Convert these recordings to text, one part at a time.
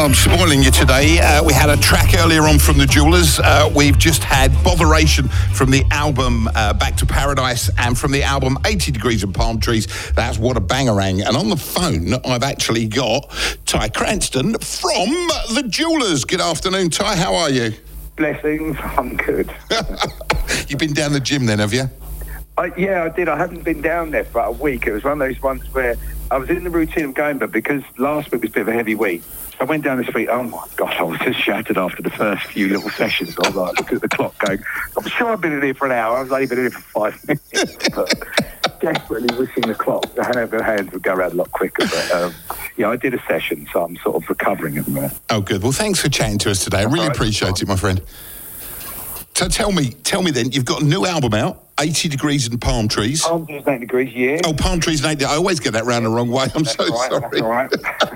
I'm spoiling you today. We had a track earlier on from the Jewelers. We've just had Botheration from the album Back to Paradise, and from the album 80 Degrees and Palm Trees. That's What a Bangarang. And on the phone, I've actually got Ty Cranston from the Jewelers. Good afternoon, Ty. How are you? Blessings. I'm good. You've been down the gym then, have you? Yeah, I did. I hadn't been down there for about a week. It was one of those ones where I was in the routine of going, but because last week was a bit of a heavy week, I went down the street. Oh my gosh, I was just shattered after the first few little sessions. I was like, look at the clock going, I'm sure I've been in here for an hour. I was only been in here for 5 minutes. But desperately wishing the clock, the hands would go around a lot quicker. But yeah, I did a session, so I'm sort of recovering at the minute. Oh, good. Well, thanks for chatting to us today. I really appreciate it, my friend. So tell me then, you've got a new album out, 80 Degrees and Palm Trees. Palm Trees and 80 Degrees, yeah. Oh, Palm Trees and 80 I always get that round the wrong way. I'm so sorry. That's all right.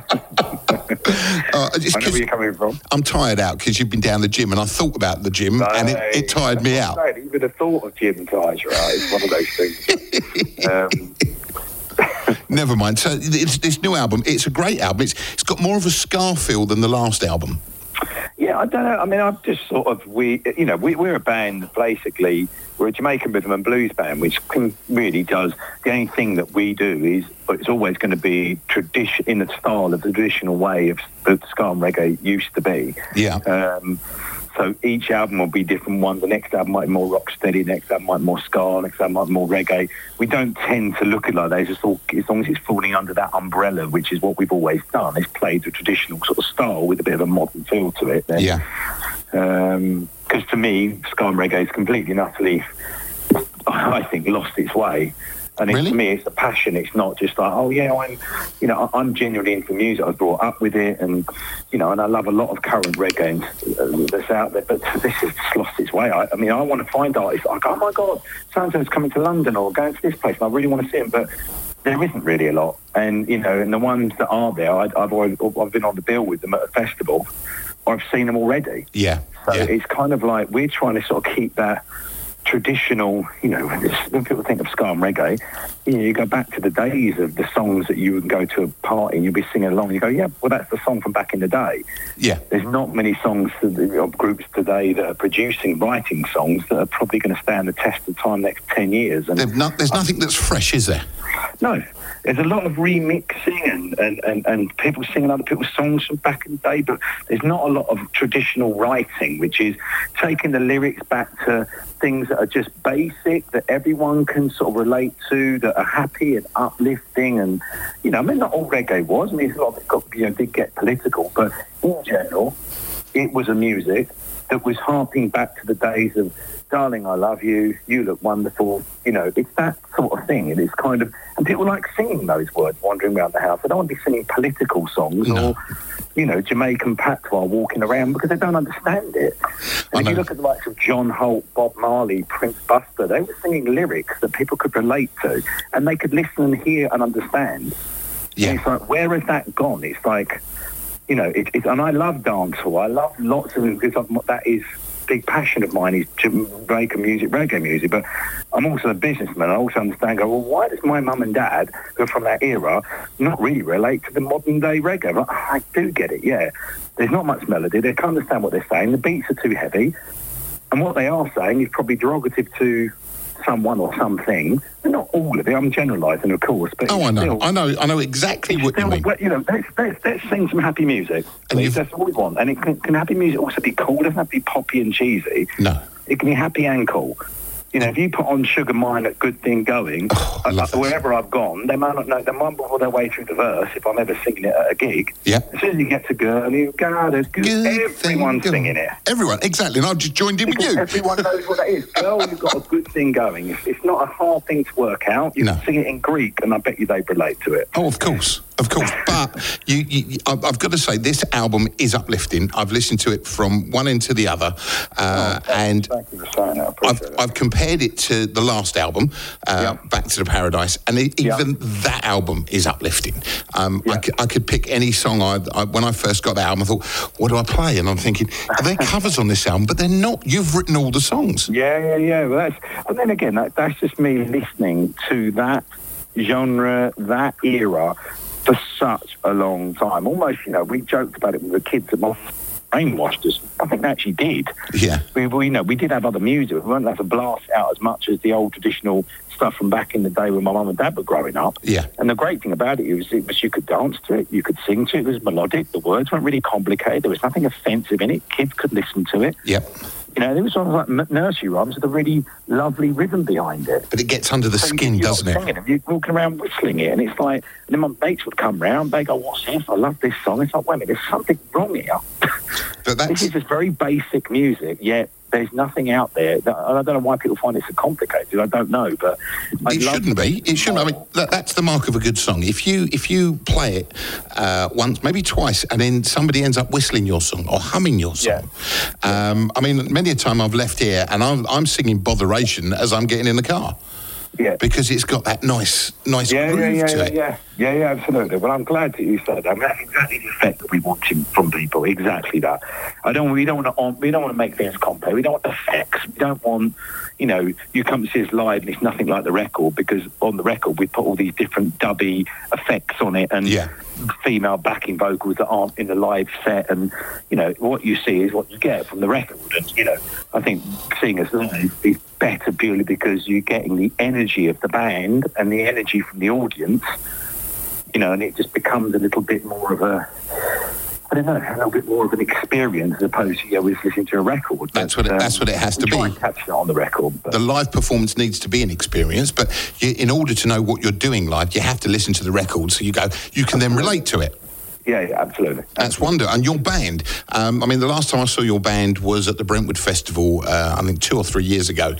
I know where you're coming from. I'm tired out because you've been down the gym, and I thought about the gym, and it tired me out. Even the thought of gym tires you out. It's one of those things. Never mind. So this new album, it's a great album. It's got more of a ska feel than the last album. Yeah, I don't know. I mean, I've just sort of, we're a band that basically, we're a Jamaican rhythm and blues band, which really does, the only thing that we do is, it's always going to be in the style of the traditional way of the ska and reggae used to be. Yeah. So each album will be different ones. The next album might be more rock steady, the next album might be more ska, next album might be more reggae. We don't tend to look at it like that. It's just as long as it's falling under that umbrella, which is what we've always done, it's played the traditional sort of style with a bit of a modern feel to it. Then. Yeah. Because to me, ska and reggae is completely and utterly, I think, lost its way. And Really? For me, it's a passion. It's not just like, oh yeah, I'm genuinely into music. I was brought up with it, and and I love a lot of current reggae that's out there. But this has just lost its way. I mean, I want to find artists like, oh my God, so-and-so's coming to London or going to this place, and I really want to see them, but there isn't really a lot. And and the ones that are there, I've been on the bill with them at a festival, or I've seen them already. Yeah. So it's kind of like we're trying to sort of keep that traditional, when people think of ska and reggae, you go back to the days of the songs that you would go to a party and you'd be singing along. You go, yeah, well, that's the song from back in the day. Yeah. There's not many songs of groups today that are writing songs that are probably going to stand the test of time next 10 years. And there's nothing that's fresh, is there? No. There's a lot of remixing and people singing other people's songs from back in the day, but there's not a lot of traditional writing, which is taking the lyrics back to things that are just basic, that everyone can sort of relate to, that are happy and uplifting. And, not all reggae was. I mean, a lot of it did get political, but in general, it was a music that was harping back to the days of, darling, I love you, you look wonderful. It's that sort of thing. It is kind of, and people like singing those words wandering around the house. They don't want to be singing political songs or, Jamaican patois walking around because they don't understand it. And if you look at the likes of John Holt, Bob Marley, Prince Buster, they were singing lyrics that people could relate to and they could listen and hear and understand. Yeah. And it's like, where has that gone? It's like, and I love dancehall. I love lots of it because that is big passion of mine is Jamaican music, reggae music, but I'm also a businessman. I also understand, why does my mum and dad, who are from that era, not really relate to the modern day reggae? Like, I do get it, yeah. There's not much melody. They can't understand what they're saying. The beats are too heavy. And what they are saying is probably derogative to someone or something. And not all of it. I'm generalising, of course. But I know. I know exactly what you mean. Let's sing some happy music. That's all we want. And can happy music also be cool? It doesn't have to be poppy and cheesy. No. It can be happy and cool. If you put on Sugar Mine at Good Thing Going, wherever I've gone, they might not know, they might mumble their way through the verse if I'm ever singing it at a gig. Yeah. As soon as you get to Girl, you got a good everyone's singing it. Everyone, exactly. And I've just joined in with you. Everyone knows what that is. Girl, you've got a good thing going. It's not a hard thing to work out. You can sing it in Greek, and I bet you they relate to it. Oh, of course. But I've got to say, this album is uplifting. I've listened to it from one end to the other, and thank you for saying that. I've compared it to the last album, Back to the Paradise, and even that album is uplifting. I could pick any song. When I first got that album, I thought, what do I play? And I'm thinking, are there covers on this album? But they're not. You've written all the songs. Yeah. Well, but then again, that's just me listening to that genre, that era, for such a long time. Almost, we joked about it when we were kids that my brainwashed us. I think they actually did. Yeah. We did have other music. We weren't allowed to blast out as much as the old traditional stuff from back in the day when my mum and dad were growing up. Yeah. And the great thing about it was you could dance to it, you could sing to it. It was melodic. The words weren't really complicated. There was nothing offensive in it. Kids could listen to it. Yep. There was sort of like nursery rhymes with a really lovely rhythm behind it. But it gets under the skin, doesn't it? You're walking around whistling it, and it's like, and then my mates would come round, they go, "What's this? I love this song." It's like, wait a minute, there's something wrong here. But this is just very basic music, yet there's nothing out there. I don't know why people find it so complicated. I don't know, but it shouldn't be. It shouldn't. I mean, that's the mark of a good song. If you play it once, maybe twice, and then somebody ends up whistling your song or humming your song. Yeah. I mean, many a time I've left here and I'm singing Botheration as I'm getting in the car. Yeah. Because it's got that nice groove to it. Yeah, absolutely. Well, I'm glad that you said that. I mean, that's exactly the effect that we want from people. We don't want to make things complex. We don't want effects. We don't want, you come to see us live and it's nothing like the record, because on the record we put all these different dubby effects on it and female backing vocals that aren't in the live set, and what you see is what you get from the record. And I think seeing us live is better purely because you're getting the energy of the band and the energy from the audience, and it just becomes a little bit more of a little bit more of an experience as opposed to always listening to a record. That's what it has to be. Try and catch it on the record. But. The live performance needs to be an experience, but in order to know what you're doing live, you have to listen to the record, so you can then relate to it. Yeah, absolutely. That's wonderful. And your band, the last time I saw your band was at the Brentwood Festival, I think 2 or 3 years ago,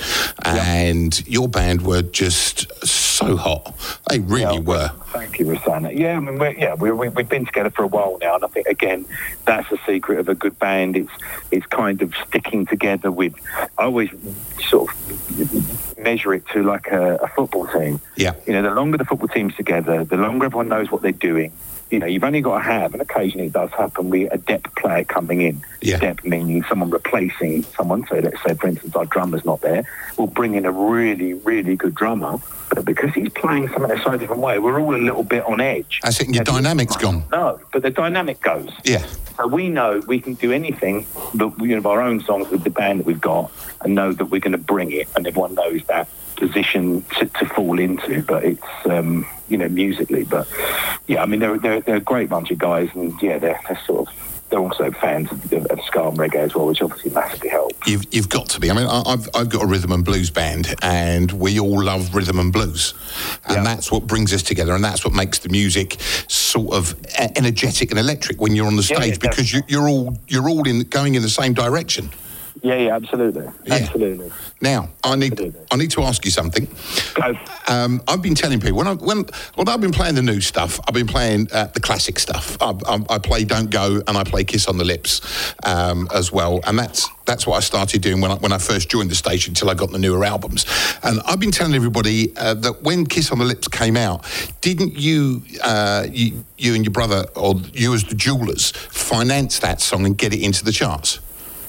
and your band were just so hot. They really were. Thank you for saying that. Yeah, we've been together for a while now, and I think, again, that's the secret of a good band. It's kind of sticking together with, I always sort of measure it to like a football team. Yeah. The longer the football team's together, the longer everyone knows what they're doing. You've only got to have, and occasionally it does happen, a depth player coming in. Yeah. Depth meaning someone replacing someone. So let's say, for instance, our drummer's not there. We'll bring in a really, really good drummer. But because he's playing something a slightly different way, we're all a little bit on edge. I think your dynamic's gone. No, but the dynamic goes. Yeah. So we know we can do anything, but our own songs with the band that we've got, and know that we're going to bring it, and everyone knows that position to fall into. But it's musically, but they're a great bunch of guys, and they're also fans of ska and reggae as well, which obviously massively helps. You've got to be. I mean, I've got a rhythm and blues band, and we all love rhythm and blues, and that's what brings us together, and that's what makes the music sort of energetic and electric when you're on the stage, because you're all going in the same direction. Yeah, absolutely. Absolutely. Now, I need to ask you something. Go. I've been telling people when I've been playing the new stuff, I've been playing the classic stuff. I play Don't Go and I play Kiss on the Lips as well, and that's what I started doing when I first joined the station till I got the newer albums. And I've been telling everybody that when Kiss on the Lips came out, didn't you and your brother, or you as the Jewelers, finance that song and get it into the charts?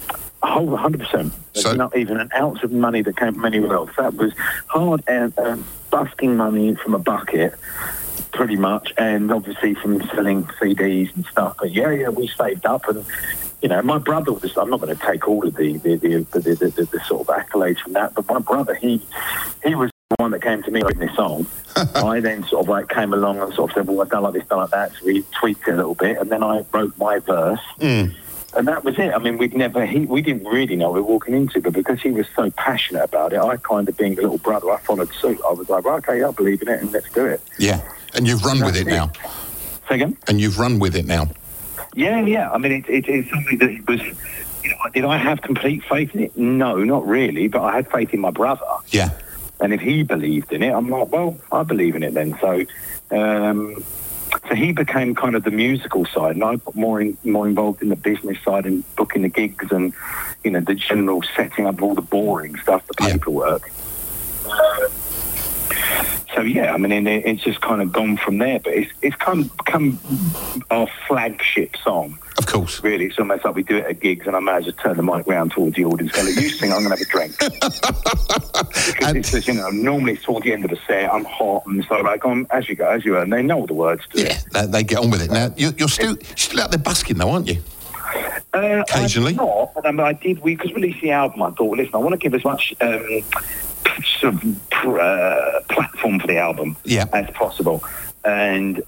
100%. There's not even an ounce of money that came from anywhere else. That was hard and busting money from a bucket, pretty much, and obviously from selling CDs and stuff. But we saved up, and my brother was. I'm not going to take all of the sort of accolades from that, but my brother, he was the one that came to me writing this song. I then sort of like came along and sort of said, well, I've done like this, done like that, so we tweaked it a little bit, and then I wrote my verse. And that was it. I mean, we didn't really know what we were walking into, but because he was so passionate about it, I kind of, being a little brother, I followed suit. I was like, okay, I believe in it, and let's do it. Yeah, and you've run with it now. Say again? And you've run with it now. Yeah. I mean, it's something that was, did I have complete faith in it? No, not really, but I had faith in my brother. Yeah. And if he believed in it, I'm like, well, I believe in it then. So, so he became kind of the musical side, and I got more involved in the business side and booking the gigs and, the general setting up all the boring stuff, the paperwork. So, I mean, it's just kind of gone from there, but it's kind of become our flagship song. Of course. Really, it's almost like we do it at gigs, and I might just turn the mic round towards the audience, go, "You sing, I'm going to have a drink." Because it's just, normally it's towards the end of the set, I'm hot, and so like, as you go, and they know all the words to it. Yeah, they get on with it. Now, you're still out there busking, though, aren't you? Occasionally. I'm not, but I did. Because we released the album, I thought, listen, I want to give as much sort of platform for the album as possible, and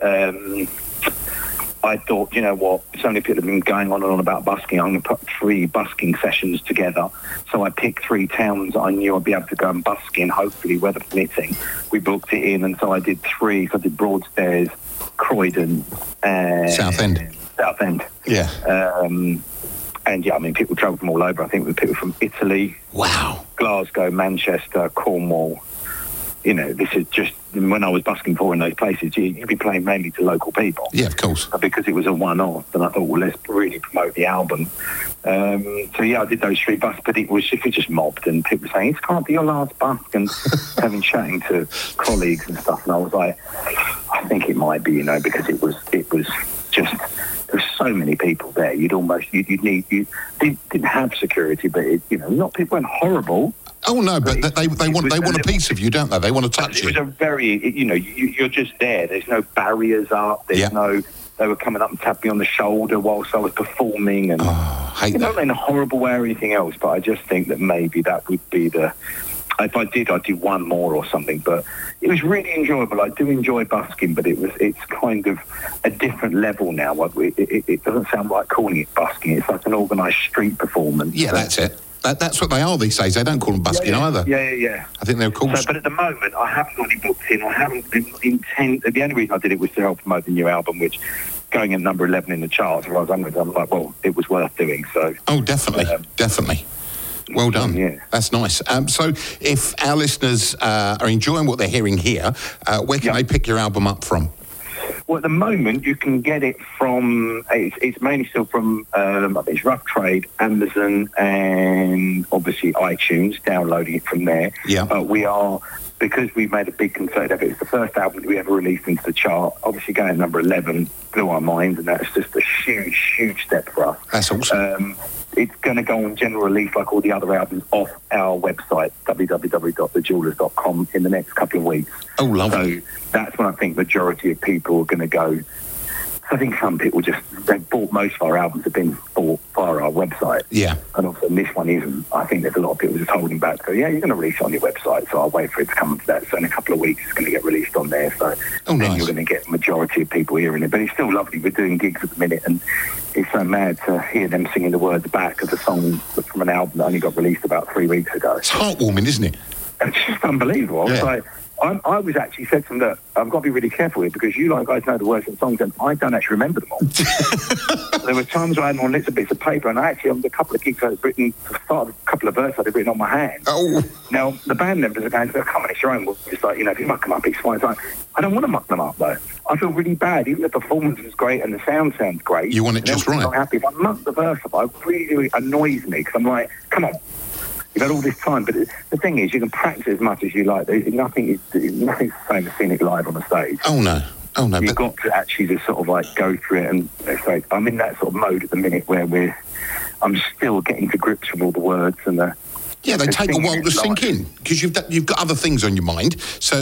I thought, you know what, so many people have been going on and on about busking, I'm going to put 3 busking sessions together. So I picked 3 towns that I knew I'd be able to go and busk in, hopefully, weather permitting. We booked it in, and so I did 3. So I did Broadstairs, Croydon, and Southend. Yeah. And yeah, I mean, people travel from all over. I think we people from Italy, wow, Glasgow, Manchester, Cornwall. This is just, when I was busking for in those places, you'd be playing mainly to local people. Yeah, of course. But because it was a one-off, then I thought, well, let's really promote the album. So yeah, I did those 3 busks, but it was just mobbed, and people were saying, "It can't be your last busk," and chatting to colleagues and stuff, and I was like, I think it might be, because it was just, there's so many people there. You didn't have security, but not people weren't horrible. Oh no, but they want a piece of you, don't they? They want to touch you. It was a very, you're just there. There's no barriers up. There's no. They were coming up and tapping me on the shoulder whilst I was performing, and not in a horrible way or anything else. But I just think that maybe that would be the. If I did, I'd do one more or something. But it was really enjoyable. I do enjoy busking, but it's kind of a different level now. It doesn't sound like calling it busking. It's like an organised street performance. Yeah, that's it. That's what they are these days. They don't call them busking either. Yeah. I think they're called... but at the moment, I haven't got any booked in. I haven't intend... The only reason I did it was to help promote the new album, which going at number 11 in the charts. I was like, well, it was worth doing. So. Oh, definitely. Definitely. Well done. Yeah. That's nice. So if our listeners are enjoying what they're hearing here, where can they pick your album up from? Well, at the moment, you can get it from, it's mainly still from, it's Rough Trade, Amazon, and obviously iTunes, downloading it from there. Yeah. But we are, because we've made a big concerted effort, it's the first album that we ever released into the chart. Obviously going at number 11 blew our minds, and that's just a huge, huge step for us. That's awesome. It's going to go on general release like all the other albums off our website, www.thejewelers.com, in the next couple of weeks. Oh, lovely. So that's when I think majority of people are going to go. I think some people they've bought, most of our albums have been bought via our website. Yeah. And also this one isn't. I think there's a lot of people just holding back. So, yeah, you're going to release it on your website, so I'll wait for it to come to that. So in a couple of weeks, it's going to get released on there. So then you're going to get majority of people hearing it. But it's still lovely. We're doing gigs at the minute, and it's so mad to hear them singing the words back of the song from an album that only got released about 3 weeks ago. It's heartwarming, isn't it? It's just unbelievable. I was like, I was actually said to them that I've got to be really careful here, because you guys know the words of the songs, and I don't actually remember them all. There were times where I had them on little bits of paper, and I actually, on a couple of gigs I'd written, the start of a couple of verses I'd written on my hand. Oh. Now, the band members are going, come on, it's your own words. It's like, if you muck them up, it's fine. It's like, I don't want to muck them up, though. I feel really bad. Even the performance is great and the sound sounds great. You want it just right. I'm happy. If I muck the verse up, it really annoys me, because I'm like, come on. You've had all this time, but the thing is, you can practice as much as you like. Nothing's the same as seeing it live on the stage. Oh no. You've got to actually just sort of like go through it, and say, I'm in that sort of mode at the minute where I'm still getting to grips with all the words and the. Yeah, they take a while to sink in, because you've got other things on your mind. So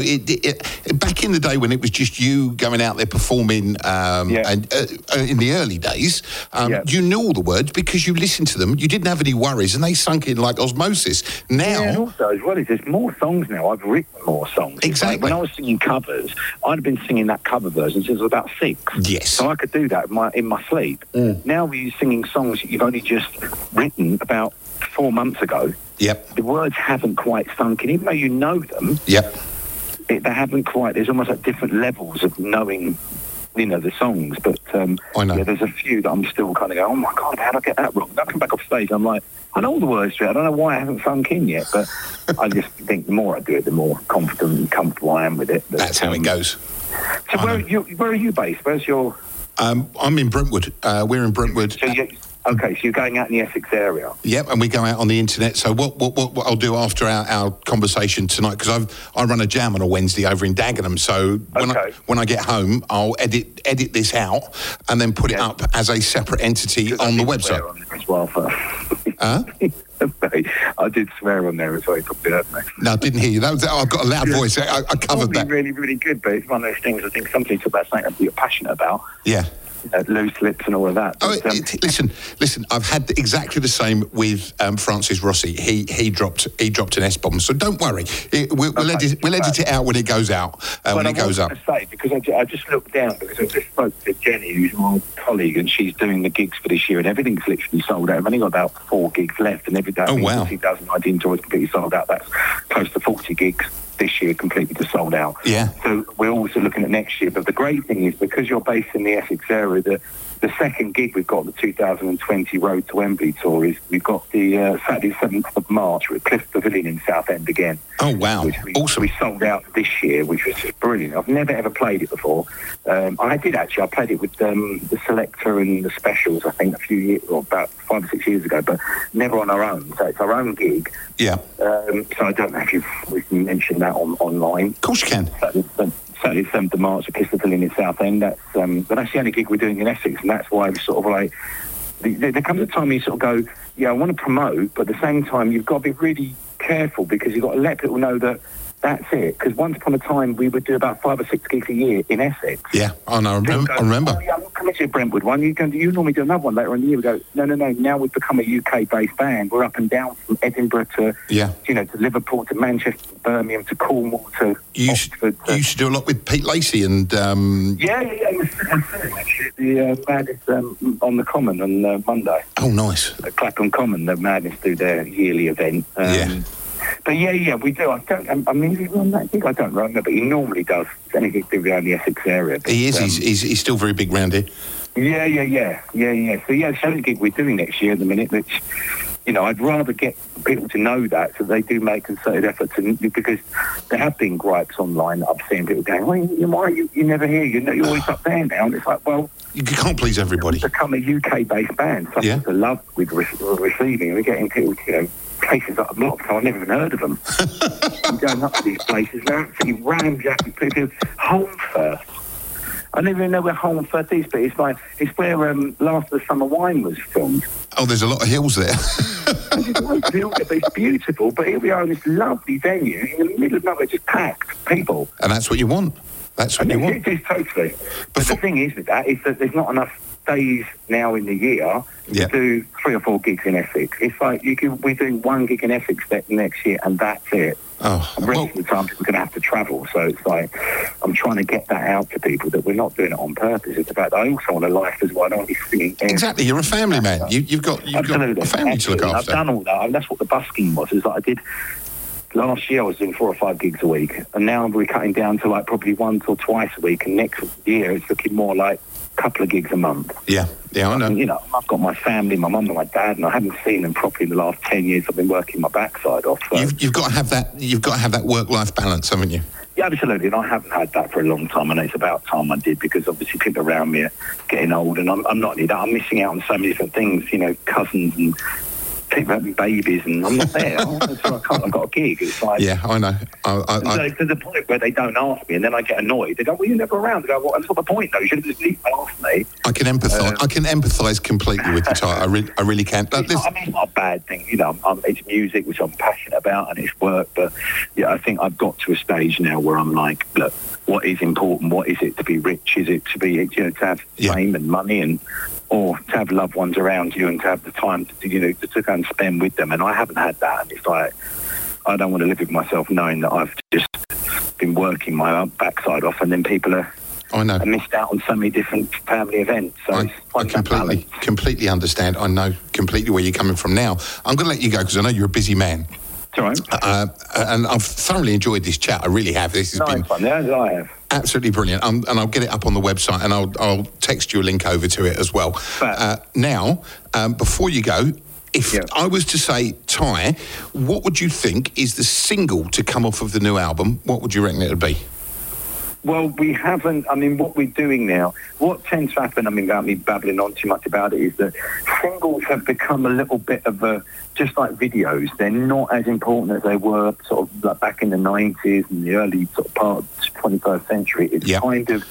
back in the day when it was just you going out there performing, and in the early days, you knew all the words because you listened to them. You didn't have any worries, and they sunk in like osmosis. Now, and also as well, there's more songs now. I've written more songs. Exactly. When I was singing covers, I'd have been singing that cover version since I was about 6. Yes. So I could do that in my sleep. Now we're singing songs that you've only just written about 4 months ago. Yep. The words haven't quite sunk in, even though you know them. Yep. They haven't quite. There's almost like different levels of knowing, the songs. But I know. Yeah, there's a few that I'm still kind of going, oh my God, how did I get that wrong? I come back off stage, I'm like, I know all the words to it. I don't know why I haven't sunk in yet. But I just think the more I do it, the more confident and comfortable I am with it. But, that's how it goes. So where are you based? Where's your? I'm in Brentwood. We're in Brentwood. So Okay, so you're going out in the Essex area. Yep, and we go out on the internet. So what I'll do after our conversation tonight, because I run a jam on a Wednesday over in Dagenham. So when I get home, I'll edit this out and then put it up as a separate entity on the website. On there as well, I did swear on there as well. You probably heard me. No, I didn't hear you. I've got a loud voice. I covered that. Really, really good, but it's one of those things. I think something about something that you're passionate about. Yeah. Loose lips and all of that. But, listen. I've had exactly the same with Francis Rossi. He dropped an S-bomb, so don't worry. We'll edit it out when it goes out. When it goes up. Say, because I just looked down because I just spoke to Jenny, who's my colleague, and she's doing the gigs for this year, and everything's literally sold out. I've only got about 4 gigs left, and every day. Oh wow! 2019 tour is completely sold out. That's close to 40 gigs. This year completely just sold out. Yeah. So we're also looking at next year. But the great thing is, because you're based in the Essex area, the second gig we've got, the 2020 Road to Wembley tour, is we've got the Saturday 7th of March with Cliff Pavilion in Southend again. Oh, wow. Also, we sold out this year, which was just brilliant. I've never, ever played it before. I did, actually. I played it with the Selector and the Specials, I think, a few years, or about 5 or 6 years ago, but never on our own. So it's our own gig. Yeah. So I don't know if we can mention that online. Of course you can. Saturday 7th of March at Cliff Pavilion in Southend. But that's the only gig we're doing in Essex, and that's why we sort of like... There comes a time you sort of go, yeah, I want to promote, but at the same time, you've got to be really careful because you've got to let people know that that's it. Because once upon a time, we would do about 5 or 6 gigs a year in Essex. Yeah, I remember. Oh, yeah, I'm not coming to a Brentwood one. You normally do another one later in the year. We go, no. Now we've become a UK-based band. We're up and down from Edinburgh to, to Liverpool, to Manchester, to Birmingham, to Cornwall, to Oxford. You used to do a lot with Pete Lacey and... Yeah. The Madness on the Common on Monday. Oh, nice. Clapham Common, the Madness do their yearly event. But we do. I mean, is he on that gig? I don't remember, but he normally does anything to do around the Essex area. But, he is. He's still very big round here. Yeah. So the only gig we're doing next year at the minute, which, I'd rather get people to know that so they do make concerted efforts, because there have been gripes online that I've seen people going, why are you never here? You're always up there now. And it's like, well, you can't please everybody. It's become a UK-based band. So the love with receiving, we're getting people, places that a lot of time I've never even heard of them. I'm going up to these places, they're absolutely ramjacking people. Home First. I don't even know where Home First is, but it's where Last of the Summer Wine was filmed. Oh, there's a lot of hills there. It's beautiful, but here we are in this lovely venue in the middle of nowhere, just packed people. And that's what you want. It is totally. But the thing is with that is that there's not enough days now in the year to do 3 or 4 gigs in Essex. It's like we're doing 1 gig in Essex next year, and that's it. Oh, the rest of the time we're going to have to travel. So it's like I'm trying to get that out to people that we're not doing it on purpose. It's about I also want a life as well. I don't want to be singing. Exactly, you're a family man. You've got a family to look after. I've done all that, and that's what the busking was. Is like I did. Last year I was doing 4 or 5 gigs a week, and now we're cutting down to like probably 1 or twice a week, and next year it's looking more like a couple of gigs a month. Yeah, I know. And, I've got my family, my mum and my dad, and I haven't seen them properly in the last 10 years. I've been working my backside off. So. You've got to have that. You've got to have that work-life balance, haven't you? Yeah, absolutely, and I haven't had that for a long time, and it's about time I did, because obviously people around me are getting old, and I'm not only that, I'm missing out on so many different things, cousins and people having babies, and I'm not there. I've got a gig. It's like, yeah, I know. To the point where they don't ask me, and then I get annoyed. They go, "Well, you're never around." I go, "Well, that's not the point, though. You should have just asked me." I can empathise. I can empathise completely with you, Ty. I really can. It's not a bad thing. It's music, which I'm passionate about, and it's work. But I think I've got to a stage now where I'm like, look, what is important? What is it to be rich? Is it to be to have fame and money or to have loved ones around you and to have the time to go and spend with them? And I haven't had that, and it's like I don't want to live with myself knowing that I've just been working my backside off, and then people are missed out on so many different family events. So I completely understand. I know completely where you're coming from now. I'm going to let you go because I know you're a busy man. It's all right. And I've thoroughly enjoyed this chat. I really have. This has been fun. Yeah, I have. Absolutely brilliant. And I'll get it up on the website, and I'll text you a link over to it as well. Now, before you go, if I was to say, Ty, what would you think is the single to come off of the new album? What would you reckon it would be? Well, we haven't. I mean, what we're doing now, what tends to happen, I mean, without me babbling on too much about it, is that singles have become a little bit of a, just like videos, they're not as important as they were sort of like back in the 90s and the early sort of part of the 21st century. It's kind of,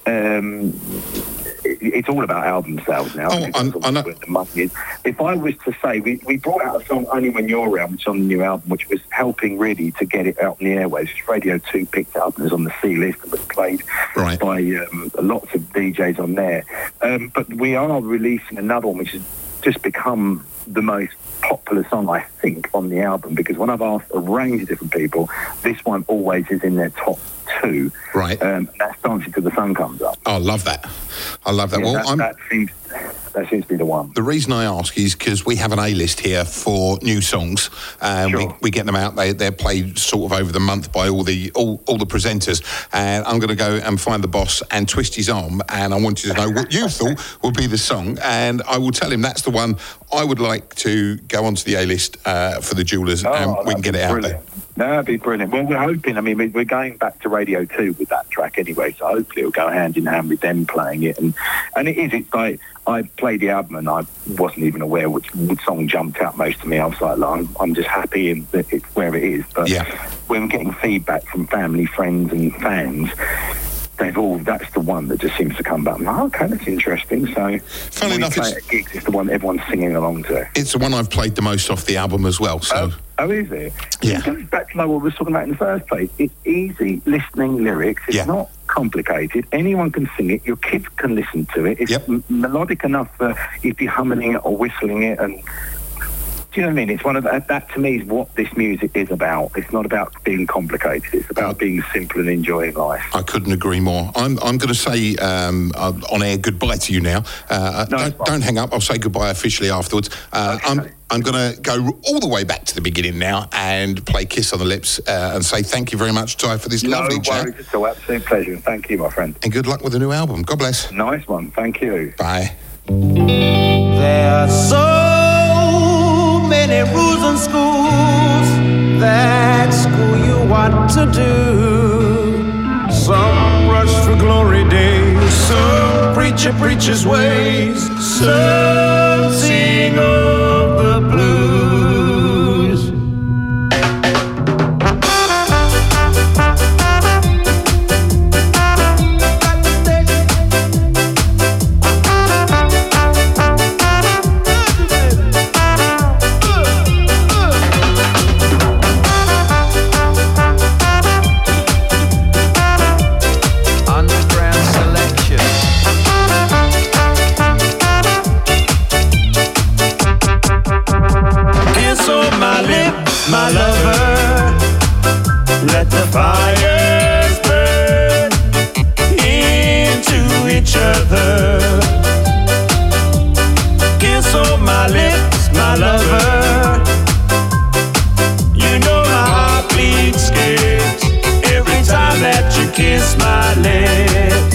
it's all about album sales now. Oh, I know. Where the money is. If I was to say, we brought out a song Only When You're Around, which is on the new album, which was helping really to get it out on the airwaves. Radio 2 picked it up and was on the C list and was played by lots of DJs on there. But we are releasing another one, which has just become the most popular song, I think, on the album, because when I've asked a range of different people, this one always is in their top 2. Right. And that's Dancing Till the Sun Comes Up. Oh, I love that. I love that. Yeah, Well, that seems to be the one. The reason I ask is because we have an A-list here for new songs. Sure. We get them out. They're played sort of over the month by all the presenters. And I'm going to go and find the boss and twist his arm. And I want you to know what you thought would be the song. And I will tell him that's the one I would like to go onto the A-list for the Jewelers, and we can get it out there. That'd be brilliant. Well, we're hoping, I mean, we're going back to Radio 2 with that track anyway, so hopefully it'll go hand in hand with them playing it. And it's like, I played the album and I wasn't even aware which song jumped out most to me. I was like, I'm just happy that it's where it is. But when we're getting feedback from family, friends and fans, that's the one that just seems to come back. I'm like, okay, that's interesting. So funny enough, at gigs, it's the one everyone's singing along to. It's the one I've played the most off the album as well. So. Oh, is it? Yeah. It goes back to what we were talking about in the first place. It's easy listening lyrics. It's not complicated. Anyone can sing it. Your kids can listen to it. It's melodic enough for if you're humming it or whistling it. And do you know what I mean? It's one of that to me is what this music is about. It's not about being complicated. It's about being simple and enjoying life. I couldn't agree more. I'm going to say on air goodbye to you now. Don't hang up. I'll say goodbye officially afterwards. Okay. I'm going to go all the way back to the beginning now and play Kiss on the Lips and say thank you very much, Ty, for this lovely chat. No worries at all. Absolute pleasure. Thank you, my friend. And good luck with the new album. God bless. Nice one. Thank you. Bye. There are so many rules and schools that school you what to do. Some rush for glory days, some preacher's ways, some sing of the blues. My lover, let the fires burn into each other. Kiss on my lips, my lover. You know my heart beats skips every time that you kiss my lips.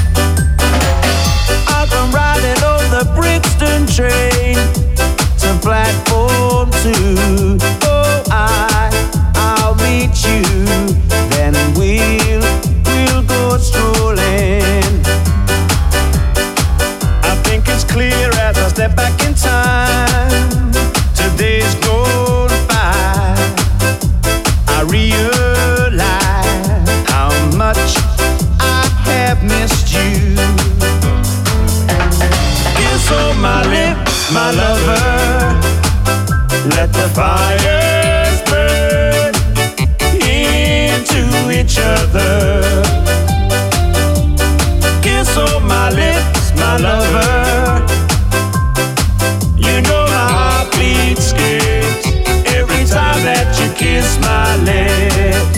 I'll come riding on the Brixton train to platform 2. I'll meet you, then we'll go strolling. I think it's clear as I step back in time. Today's gone by. I realize how much I have missed you. Kiss on my lips, my lover. Let the fires burn into each other. Kiss on my lips, my lover. You know my heart beats skips every time that you kiss my lips.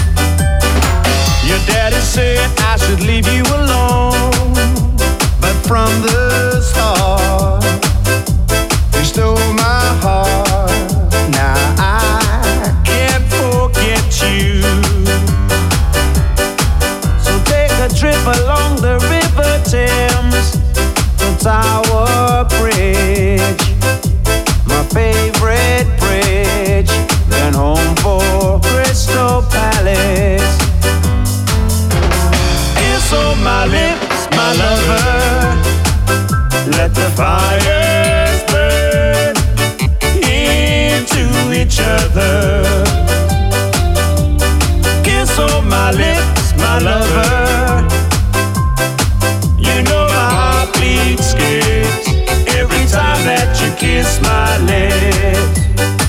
Your daddy said I should leave you alone, but from the start you stole my heart. Now I can't forget you. So take a trip along the River Thames to Tower Bridge, my favorite bridge, then home for Crystal Palace. Kiss on my lips, my lover. Let the fires burn into each other. Kiss on my lips, my lover. You know my heart beats skips every time that you kiss my lips.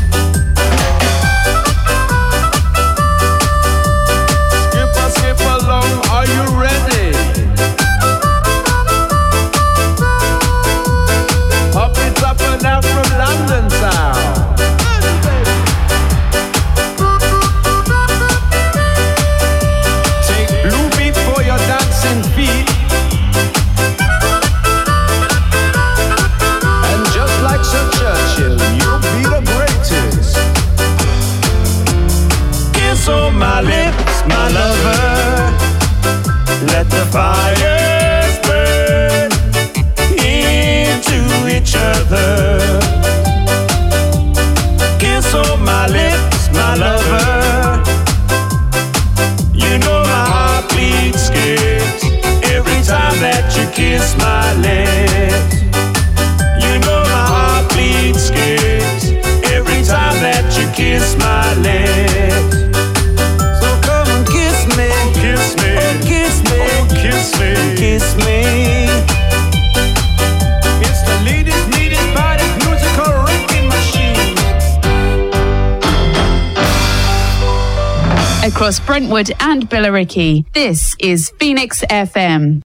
Skip along, are you ready? Up it up and out from London town. Take Blue Beat for your dancing feet. And just like Sir Churchill, you'll be the greatest. Kiss on my lips, my lover. Let the fires burn into each other. Kiss on my lips, my lover. You know my heart beats skips every time that you kiss my lips. You know my heart beats skips every time that you kiss my lips. So come and kiss me, kiss me, oh, kiss me, oh, kiss me, kiss me. It's the latest needed by this musical wrecking machine. Across Brentwood and Billericay, this is Phoenix FM.